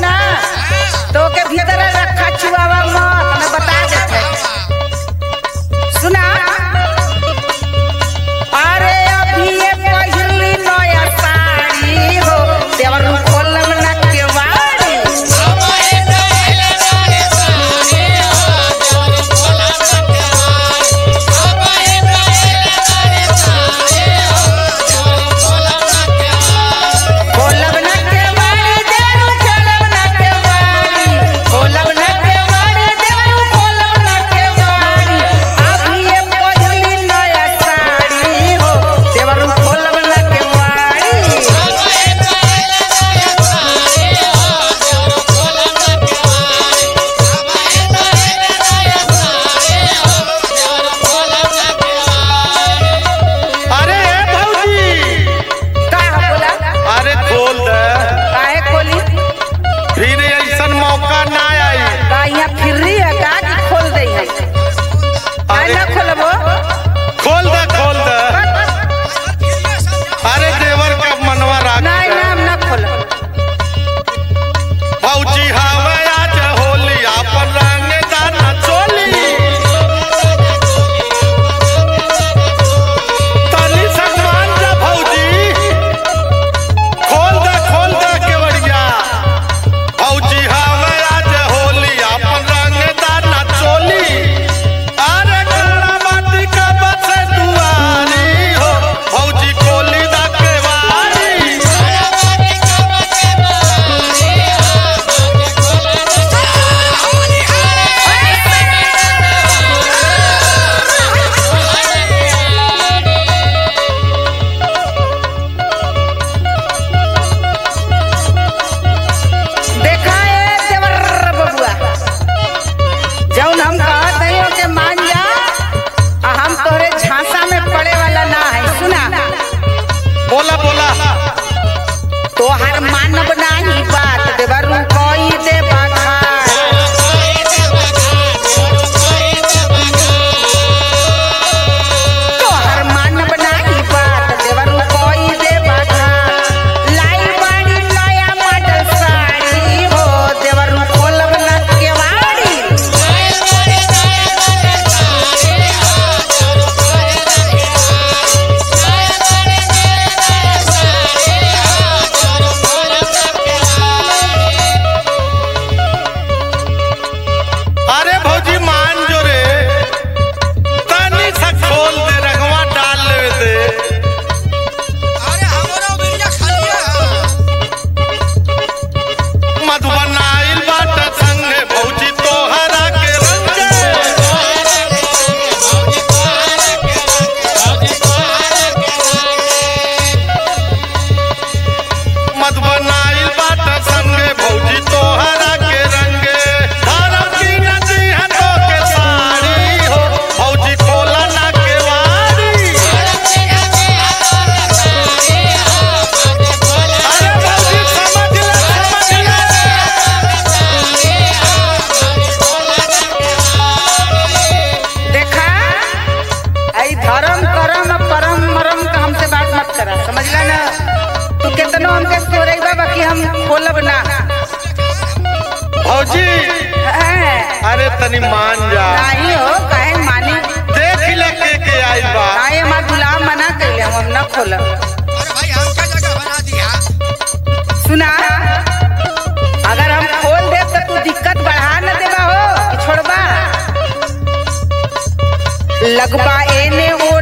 ना तो के भीतर रखा छुआवा मत मैं बता देते। सुना अरे अभी ये पहली नया साड़ी हो देवर खोलब ना केवाड़ी। खोलब ना भौजी। अरे तनी मान जा। नहीं हो काहे मानी देख ले के आई बा। काहे हमार गुलाम मना कइले हम ना खोलब। अरे भाई हम क्या जगह बना दिया। सुना अगर हम खोल दे तो तू दिक्कत बढ़ा न देबा हो कि छोड़बा लगबा एने ओ